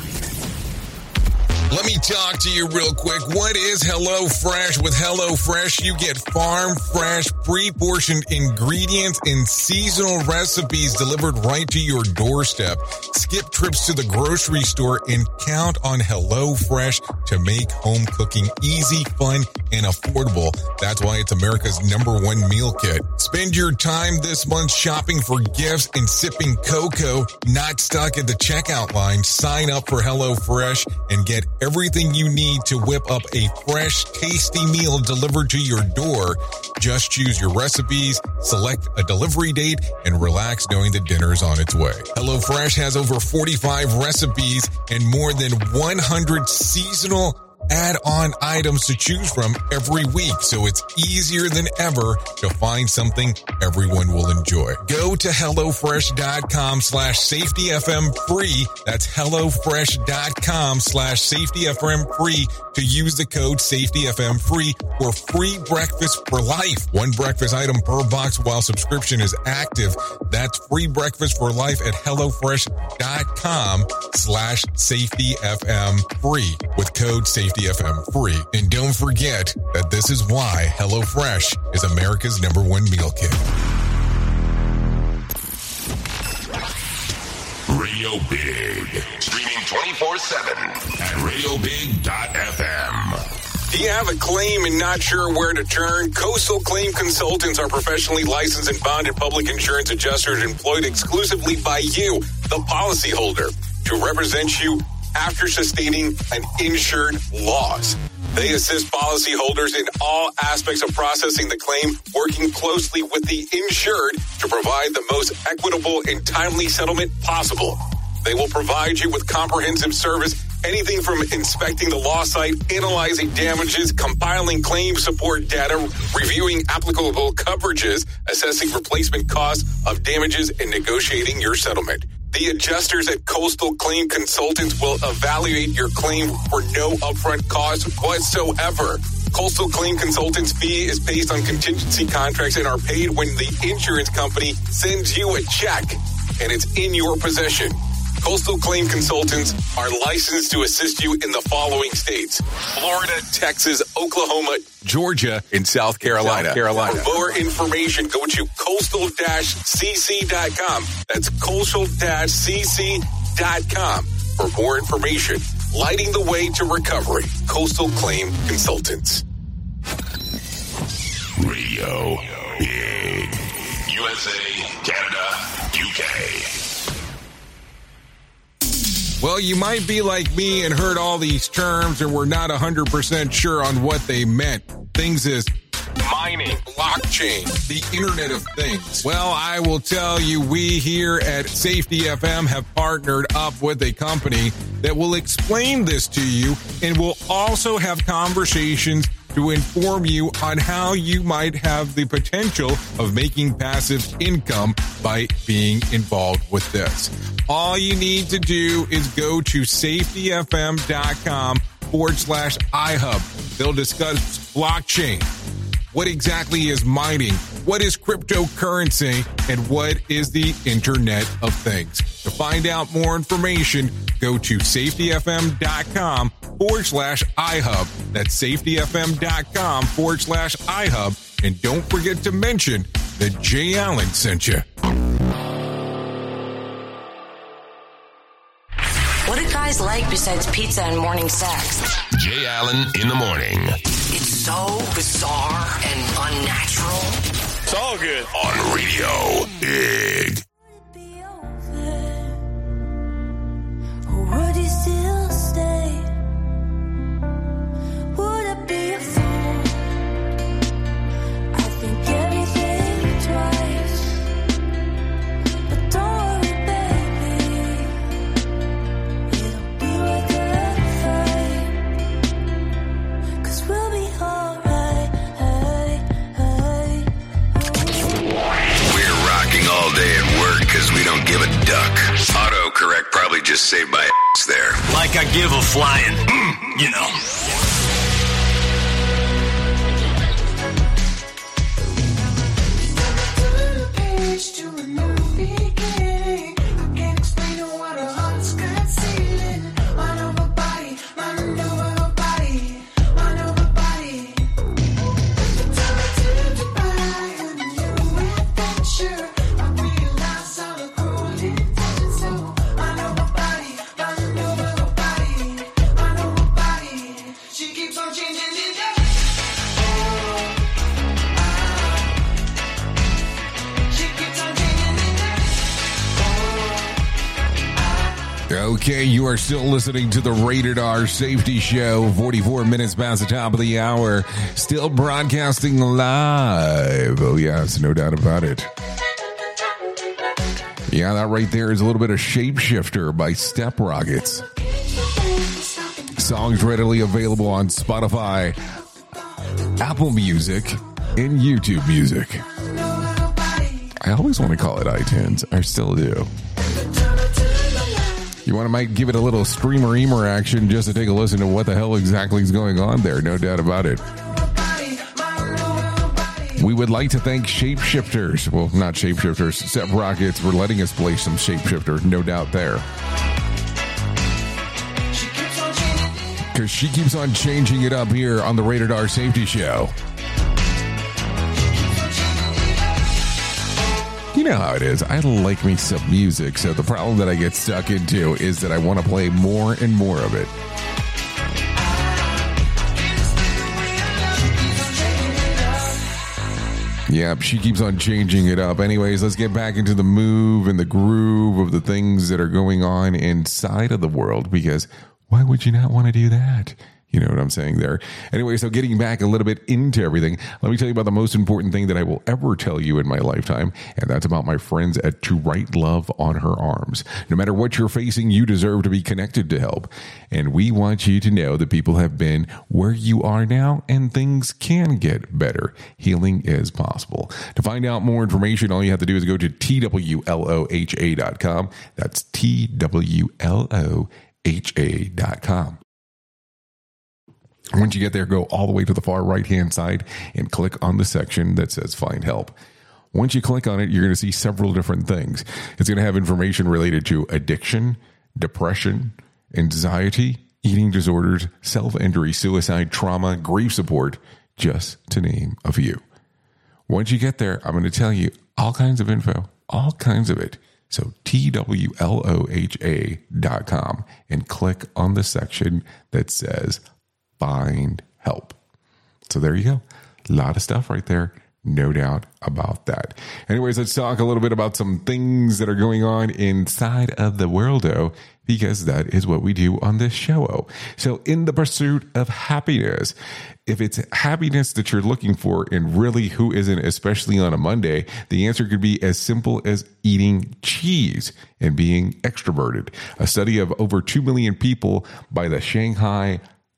Let me talk to you real quick. What is HelloFresh? With HelloFresh, you get farm fresh, pre-portioned ingredients and seasonal recipes delivered right to your doorstep. Skip trips to the grocery store and count on HelloFresh to make home cooking easy, fun, and affordable. That's why it's America's number one meal kit. Spend your time this month shopping for gifts and sipping cocoa, not stuck at the checkout line. Sign up for HelloFresh and get everything you need to whip up a fresh, tasty meal delivered to your door. Just choose your recipes, select a delivery date, and relax knowing that dinner's on its way. HelloFresh has over forty-five recipes and more than one hundred seasonal add-on items to choose from every week, so it's easier than ever to find something everyone will enjoy. Go to HelloFresh.com slash SafetyFM free. That's HelloFresh.com slash SafetyFM free to use the code SafetyFM free for free breakfast for life. One breakfast item per box while subscription is active. That's free breakfast for life at HelloFresh.com slash SafetyFM free with code SafetyFM free. And don't forget that this is why HelloFresh is America's number one meal kit. Radio Big. Streaming twenty-four seven at radio big dot f m. Do you have a claim and not sure where to turn? Coastal Claim Consultants are professionally licensed and bonded public insurance adjusters employed exclusively by you, the policyholder, to represent you after sustaining an insured loss. They assist policyholders in all aspects of processing the claim, working closely with the insured to provide the most equitable and timely settlement possible. They will provide you with comprehensive service, anything from inspecting the loss site, analyzing damages, compiling claim support data, reviewing applicable coverages, assessing replacement costs of damages, and negotiating your settlement. The adjusters at Coastal Claim Consultants will evaluate your claim for no upfront cost whatsoever. Coastal Claim Consultants' fee is based on contingency contracts and are paid when the insurance company sends you a check and it's in your possession. Coastal Claim Consultants are licensed to assist you in the following states: Florida, Texas, Oklahoma, Georgia, and South Carolina. South Carolina. For more information, go to coastal dash c c dot com. That's coastal dash c c dot com for more information. Lighting the way to recovery. Coastal Claim Consultants. Radio Big. U S A, Canada, U K. Well, you might be like me and heard all these terms and were not one hundred percent sure on what they meant. Things as mining, blockchain, the Internet of Things. Well, I will tell you, we here at Safety F M have partnered up with a company that will explain this to you and will also have conversations to inform you on how you might have the potential of making passive income by being involved with this. All you need to do is go to safetyfm.com forward slash iHub. They'll discuss blockchain. What exactly is mining? What is cryptocurrency? And what is the Internet of Things? To find out more information, go to safetyfm.com forward slash iHub. That's safetyfm.com forward slash iHub. And don't forget to mention that Jay Allen sent you. What do guys like besides pizza and morning sex? Jay Allen in the morning. It's so bizarre and unnatural. It's all good. On Radio Big. Would you still stay? Would I be a fool? I think everything We don't give a duck. Autocorrect probably just saved my ass there. Like I give a flying, mm, you know. Okay, you are still listening to the Rated R Safety Show, forty-four minutes past the top of the hour, still broadcasting live. Oh, yes, no doubt about it. Yeah, that right there is a little bit of Shapeshifter by Step Rockets. Songs readily available on Spotify, Apple Music, and YouTube Music. I always want to call it iTunes. I still do. You want to might give it a little streamer-eamer action just to take a listen to what the hell exactly is going on there. No doubt about it. We would like to thank Shapeshifters. Well, not Shapeshifters. Step Rockets for letting us play some Shapeshifter. No doubt there. Because she keeps on changing it up here on the Rated R Safety Show. You know how it is. I like me some music, so the problem that I get stuck into is that I want to play more and more of it. Yep, she keeps on changing it up. Anyways, let's get back into the move and the groove of the things that are going on inside of the world, because why would you not want to do that? You know what I'm saying there? Anyway, so getting back a little bit into everything, let me tell you about the most important thing that I will ever tell you in my lifetime, and that's about my friends at To Write Love on Her Arms. No matter what you're facing, you deserve to be connected to help. And we want you to know that people have been where you are now, and things can get better. Healing is possible. To find out more information, all you have to do is go to T W L O H A dot com. That's T W L O H A dot com. Once you get there, go all the way to the far right-hand side and click on the section that says Find Help. Once you click on it, you're going to see several different things. It's going to have information related to addiction, depression, anxiety, eating disorders, self-injury, suicide, trauma, grief support, just to name a few. Once you get there, I'm going to tell you all kinds of info, all kinds of it. So T W L O H A dot com and click on the section that says Find Help. So there you go. A lot of stuff right there. No doubt about that. Anyways, let's talk a little bit about some things that are going on inside of the world-o, because that is what we do on this show. So in the pursuit of happiness, if it's happiness that you're looking for, and really who isn't, especially on a Monday, the answer could be as simple as eating cheese and being extroverted. A study of over two million people by the Shanghai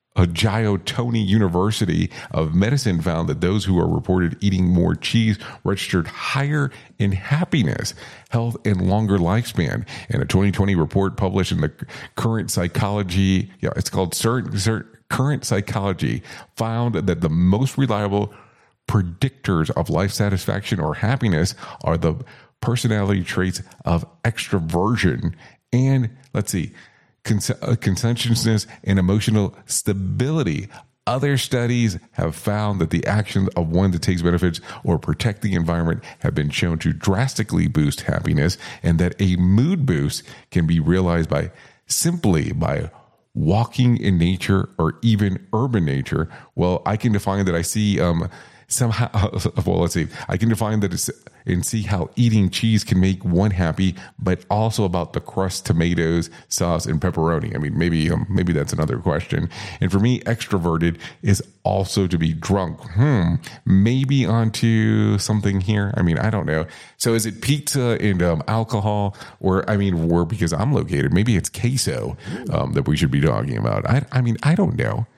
Jiao Tony University of Medicine found that those who are reported eating more cheese registered higher in happiness, health, and longer lifespan. In a twenty twenty report published in the Current Psychology, yeah, it's called Current Psychology, found that the most reliable predictors of life satisfaction or happiness are the personality traits of extroversion and, let's see, conscientiousness and emotional stability. Other studies have found that the actions of one that takes benefits or protect the environment have been shown to drastically boost happiness, and that a mood boost can be realized by simply by walking in nature or even urban nature. Well, I can define that I see um, somehow, well, let's see, I can define that it's and see how eating cheese can make one happy, but also about the crust, tomatoes, sauce, and pepperoni. I mean, maybe um, maybe that's another question. And for me, extroverted is also to be drunk. Hmm, maybe onto something here. I mean, I don't know. So is it pizza and um, alcohol, or I mean, or because I'm located, maybe it's queso um, that we should be talking about. I, I mean, I don't know.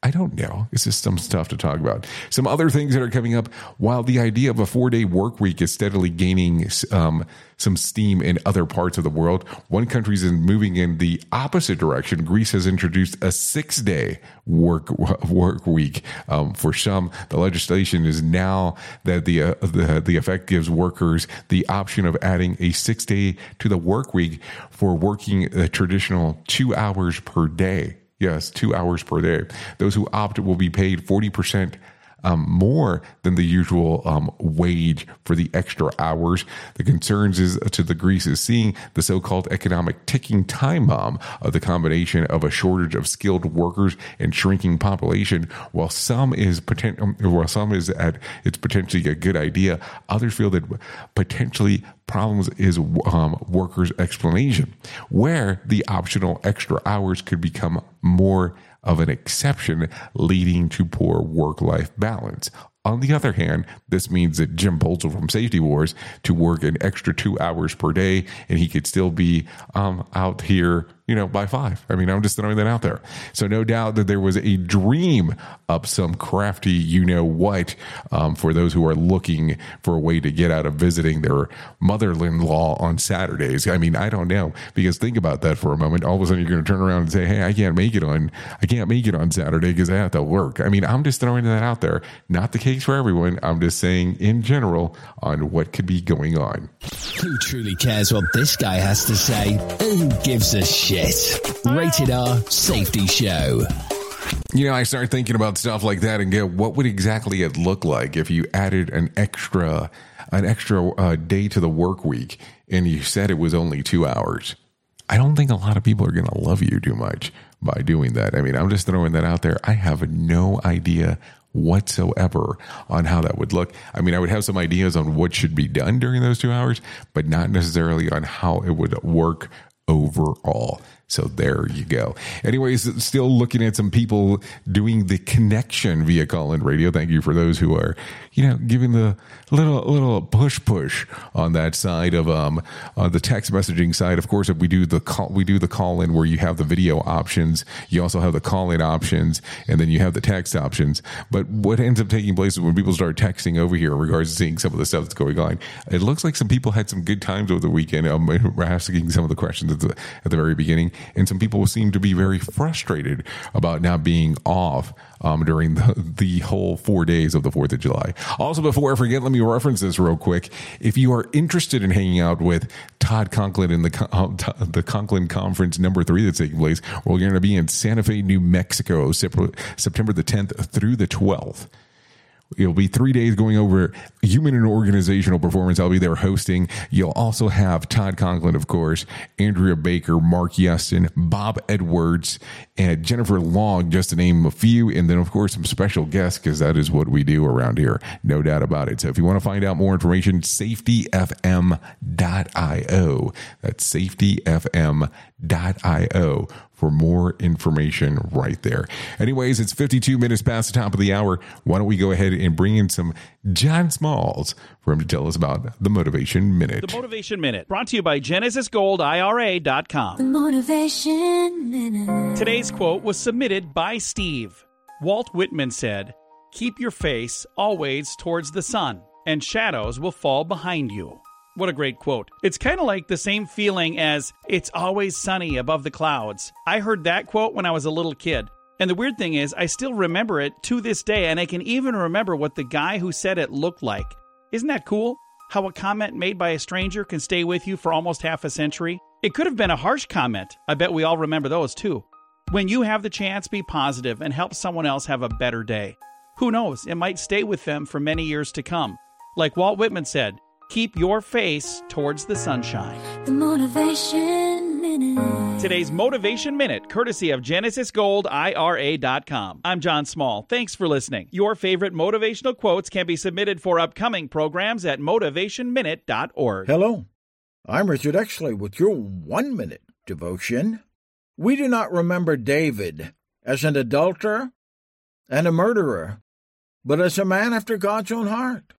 I don't know. It's just some stuff to talk about. Some other things that are coming up. While the idea of a four-day work week is steadily gaining um, some steam in other parts of the world, one country is moving in the opposite direction. Greece has introduced a six-day work work week. Um, for some, the legislation is now that the, uh, the the effect gives workers the option of adding a six-day to the work week for working a traditional two hours per day. Yes, two hours per day. Those who opt will be paid forty percent um, more than the usual um, wage for the extra hours. The concerns is to the Greece is seeing the so-called economic ticking time bomb of the combination of a shortage of skilled workers and shrinking population. While some is potent, while some is at it's potentially a good idea, others feel that potentially problems is um, workers' explanation, where the optional extra hours could become more of an exception, leading to poor work-life balance. On the other hand, this means that Jim Bolzel from Safety Wars to work an extra two hours per day, and he could still be um, out here, you know, by five. I mean, I'm just throwing that out there. So no doubt that there was a dream of some crafty, you know what, um, for those who are looking for a way to get out of visiting their mother-in-law on Saturdays. I mean, I don't know, because think about that for a moment. All of a sudden, you're going to turn around and say, "Hey, I can't make it on, I can't make it on Saturday because I have to work." I mean, I'm just throwing that out there. Not the case for everyone. I'm just saying in general on what could be going on. Who truly cares what this guy has to say? Who gives a shit? Rated R Safety Show. You know, I start thinking about stuff like that and go, what would exactly it look like if you added an extra, an extra uh, day to the work week and you said it was only two hours? I don't think a lot of people are going to love you too much by doing that. I mean, I'm just throwing that out there. I have no idea whatsoever on how that would look. I mean, I would have some ideas on what should be done during those two hours, but not necessarily on how it would work overall. So there you go. Anyways, still looking at some people doing the connection via call-in radio. Thank you for those who are, you know, giving the little little push push on that side of um on the text messaging side. Of course, if we do the call, we do the call-in where you have the video options. You also have the call-in options, and then you have the text options. But what ends up taking place is when people start texting over here in regards to seeing some of the stuff that's going on, it looks like some people had some good times over the weekend. Um, we're asking some of the questions at the, at the very beginning. And some people seem to be very frustrated about not being off um, during the, the whole four days of the fourth of July. Also, before I forget, let me reference this real quick. If you are interested in hanging out with Todd Conklin in the uh, the Conklin Conference number three that's taking place, we're going to be in Santa Fe, New Mexico, September the tenth through the twelfth. It'll be three days going over human and organizational performance. I'll be there hosting. You'll also have Todd Conklin, of course, Andrea Baker, Mark Yeston, Bob Edwards, and Jennifer Long, just to name a few. And then, of course, some special guests, because that is what we do around here. No doubt about it. So if you want to find out more information, safety f m dot io. That's safety f m dot io. For more information right there. Anyways, it's fifty-two minutes past the top of the hour. Why don't we go ahead and bring in some John Smalls for him to tell us about the Motivation Minute. The Motivation Minute, brought to you by Genesis Gold I R A dot com. The Motivation Minute. Today's quote was submitted by Steve. Walt Whitman said, "Keep your face always towards the sun, and shadows will fall behind you." What a great quote. It's kind of like the same feeling as "it's always sunny above the clouds." I heard that quote when I was a little kid. And the weird thing is, I still remember it to this day, and I can even remember what the guy who said it looked like. Isn't that cool? How a comment made by a stranger can stay with you for almost half a century? It could have been a harsh comment. I bet we all remember those too. When you have the chance, be positive and help someone else have a better day. Who knows, it might stay with them for many years to come. Like Walt Whitman said, keep your face towards the sunshine. The Motivation Minute. Today's Motivation Minute, courtesy of Genesis Gold I R A dot com. I'm John Small. Thanks for listening. Your favorite motivational quotes can be submitted for upcoming programs at motivation minute dot org. Hello, I'm Richard Exley with your one-minute devotion. We do not remember David as an adulterer and a murderer, but as a man after God's own heart.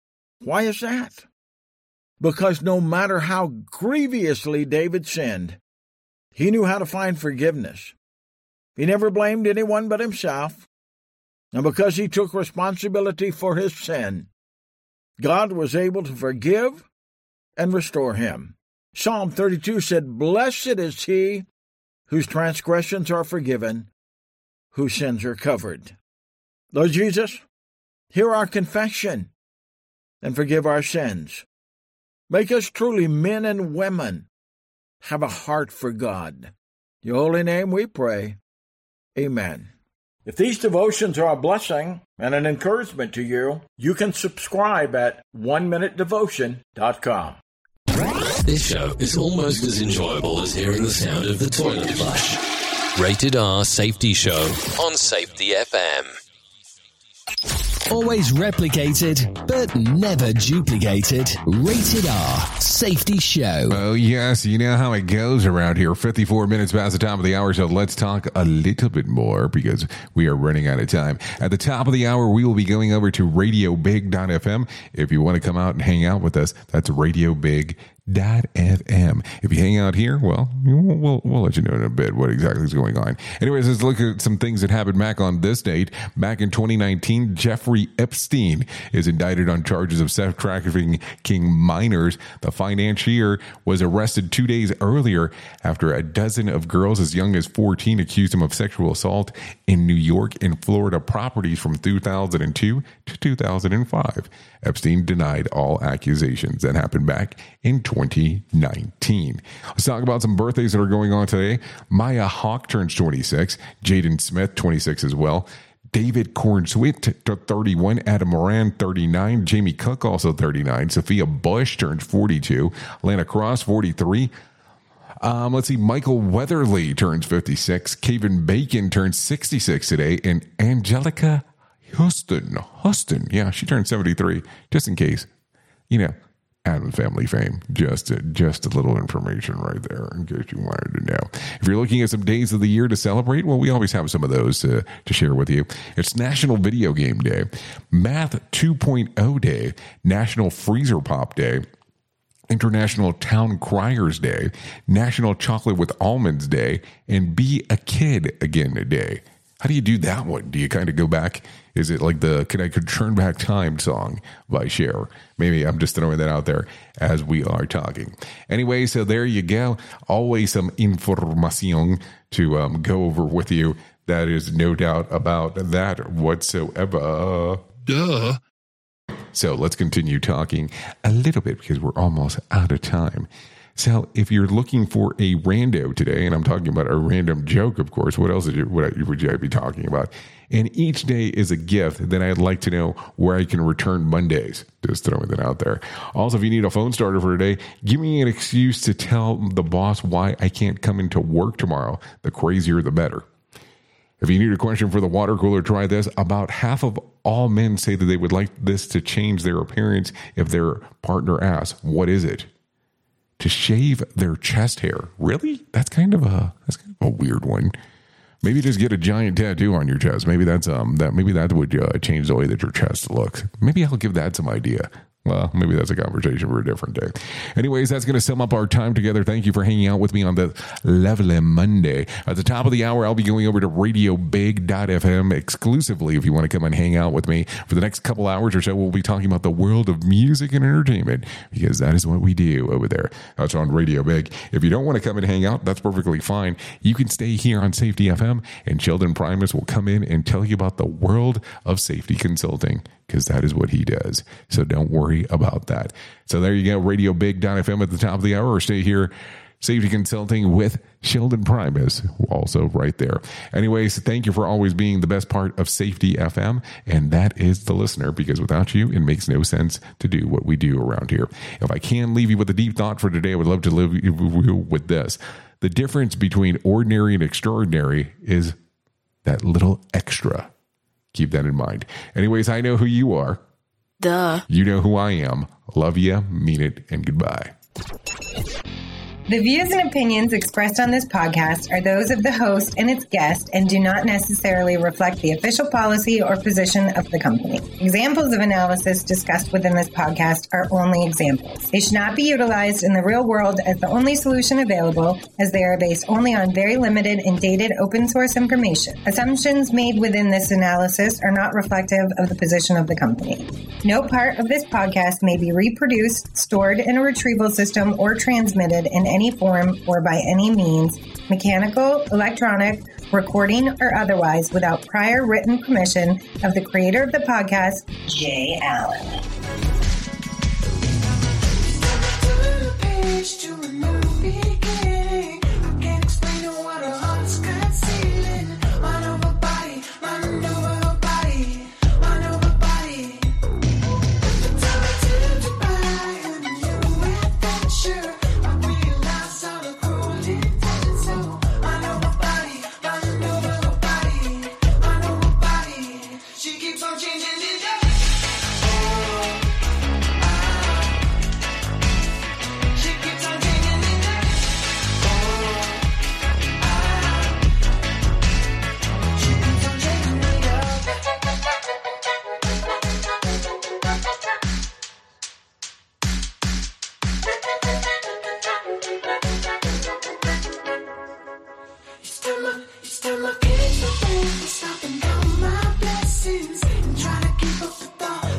Why is that? Because no matter how grievously David sinned, he knew how to find forgiveness. He never blamed anyone but himself, And because he took responsibility for his sin, God was able to forgive and restore him. Psalm thirty-two said, "Blessed is he whose transgressions are forgiven, whose sins are covered." Lord Jesus, hear our confession and forgive our sins. Make us truly men and women have a heart for God. In your holy name we pray. Amen. If these devotions are a blessing and an encouragement to you, you can subscribe at one minute devotion dot com. This show is almost as enjoyable as hearing the sound of the toilet flush. Rated R Safety Show on Safety F M. Always replicated, but never duplicated. Rated R Safety Show. Oh, yes. You know how it goes around here. fifty-four minutes past the top of the hour, so let's talk a little bit more because we are running out of time. At the top of the hour, we will be going over to radio big dot f m. If you want to come out and hang out with us, that's radio big dot f m. If you hang out here, well, we'll, we'll, we'll let you know in a bit what exactly is going on. Anyways, let's look at some things that happened back on this date. Back in twenty nineteen, Jeffrey Epstein is indicted on charges of sex trafficking minors. The financier was arrested two days earlier after a dozen of girls as young as fourteen accused him of sexual assault in New York and Florida properties from two thousand two to two thousand five. Epstein denied all accusations. That happened back in twenty nineteen. Let's talk about some birthdays that are going on today. Maya Hawke turns twenty-six. Jaden Smith, twenty-six as well. David Cornswit, thirty-one. Adam Moran, thirty-nine. Jamie Cook, also thirty-nine. Sophia Bush turns forty-two. Lana Cross, forty-three. Um, let's see. Michael Weatherly turns fifty-six. Kevin Bacon turns sixty-six today. And Angelica Houston. Houston. Yeah, she turned seventy-three. Just in case. You know, Addams Family fame. Just a, just a little information right there in case you wanted to know. If you're looking at some days of the year to celebrate, well, we always have some of those to, to share with you. It's National Video Game Day, Math two point oh Day, National Freezer Pop Day, International Town Criers Day, National Chocolate with Almonds Day, and Be a Kid Again Day. How do you do that one? Do you kind of go back? Is it like the Can I Could Turn Back Time song by Cher? Maybe I'm just throwing that out there as we are talking. Anyway, so there you go. Always some information to um, go over with you. That is no doubt about that whatsoever. Duh. So let's continue talking a little bit because we're almost out of time. So if you're looking for a rando today, and I'm talking about a random joke, of course, what else would you, what would you be talking about? And each day is a gift, then I'd like to know where I can return Mondays. Just throwing that out there. Also, if you need a phone starter for today, give me an excuse to tell the boss why I can't come into work tomorrow. The crazier, the better. If you need a question for the water cooler, try this. About half of all men say that they would like this to change their appearance if their partner asks, what is it? To shave their chest hair. Really? That's kind of a that's kind of a weird one. Maybe just get a giant tattoo on your chest. Maybe that's um that maybe that would uh, change the way that your chest looks. Maybe I'll give that some idea. Well, maybe that's a conversation for a different day. Anyways, that's going to sum up our time together. Thank you for hanging out with me on the lovely Monday. At the top of the hour, I'll be going over to radio big dot f m exclusively if you want to come and hang out with me. For the next couple hours or so, we'll be talking about the world of music and entertainment because that is what we do over there. That's on Radio Big. If you don't want to come and hang out, that's perfectly fine. You can stay here on Safety F M, and Sheldon Primus will come in and tell you about the world of safety consulting, because that is what he does. So don't worry about that. So there you go, radio big dot f m at the top of the hour, or stay here, Safety Consulting with Sheldon Primus, also right there. Anyways, thank you for always being the best part of Safety F M, and that is the listener, because without you, it makes no sense to do what we do around here. If I can leave you with a deep thought for today, I would love to leave you with this. The difference between ordinary and extraordinary is that little extra. Keep that in mind. Anyways, I know who you are. Duh. You know who I am. Love you, mean it, and goodbye. The views and opinions expressed on this podcast are those of the host and its guest and do not necessarily reflect the official policy or position of the company. Examples of analysis discussed within this podcast are only examples. They should not be utilized in the real world as the only solution available, as they are based only on very limited and dated open source information. Assumptions made within this analysis are not reflective of the position of the company. No part of this podcast may be reproduced, stored in a retrieval system, or transmitted in any any form or by any means, mechanical, electronic, recording, or otherwise, without prior written permission of the creator of the podcast, Jay Allen. Turn a page to a movie.